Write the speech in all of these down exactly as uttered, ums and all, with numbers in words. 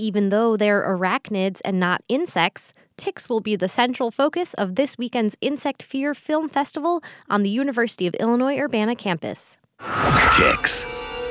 Even though they're arachnids and not insects, ticks will be the central focus of this weekend's Insect Fear Film Festival on the University of Illinois Urbana campus. Ticks.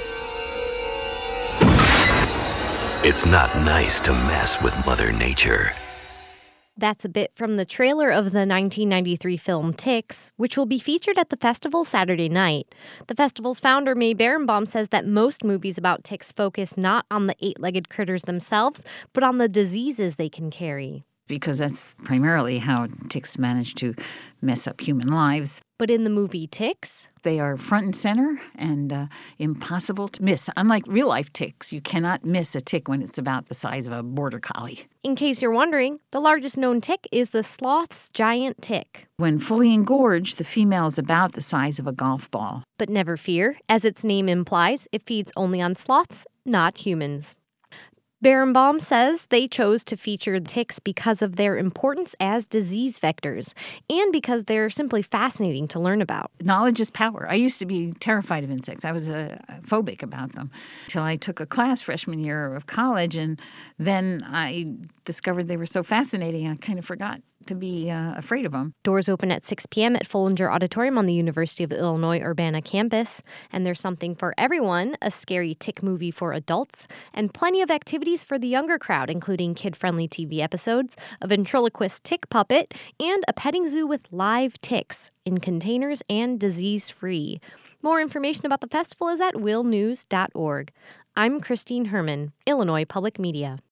It's not nice to mess with Mother Nature. That's a bit from the trailer of the nineteen ninety-three film Ticks, which will be featured at the festival Saturday night. The festival's founder, May Berenbaum, says that most movies about ticks focus not on the eight-legged critters themselves, but on the diseases they can carry. Because that's primarily how ticks manage to mess up human lives. But in the movie Ticks, they are front and center and uh, impossible to miss. Unlike real-life ticks, you cannot miss a tick when it's about the size of a border collie. In case you're wondering, the largest known tick is the sloth's giant tick. When fully engorged, the female is about the size of a golf ball. But never fear, as its name implies, it feeds only on sloths, not humans. Berenbaum says they chose to feature ticks because of their importance as disease vectors and because they're simply fascinating to learn about. Knowledge is power. I used to be terrified of insects. I was uh, phobic about them until I took a class freshman year of college, and then I discovered they were so fascinating I kind of forgot to be uh, afraid of them. Doors open at six p.m. at Follinger Auditorium on the University of Illinois Urbana campus. And there's something for everyone, a scary tick movie for adults, and plenty of activities for the younger crowd, including kid-friendly T V episodes, a ventriloquist tick puppet, and a petting zoo with live ticks in containers and disease-free. More information about the festival is at will news dot org. I'm Christine Herman, Illinois Public Media.